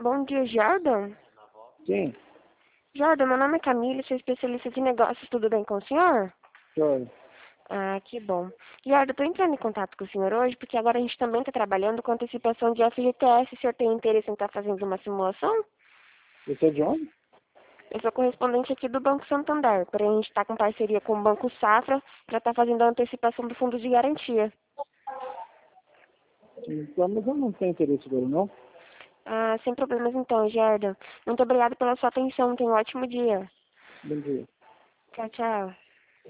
Bom dia, Jordan. Sim, Jordan, meu nome é Camila, sou especialista de negócios, tudo bem com o senhor? senhor. Ah, que bom. Jordan, estou entrando em contato com o senhor hoje porque agora a gente também está trabalhando com antecipação de FGTS. O senhor tem interesse em estar fazendo uma simulação? Você é de onde? Eu sou correspondente aqui do Banco Santander, porém a gente está com parceria com o Banco Safra para estar fazendo a antecipação do fundo de garantia. Então, mas eu não tenho interesse agora, não. Ah, sem problemas então, Jordan. Muito obrigada pela sua atenção. Tenha um ótimo dia. Bom dia. Tchau, tchau.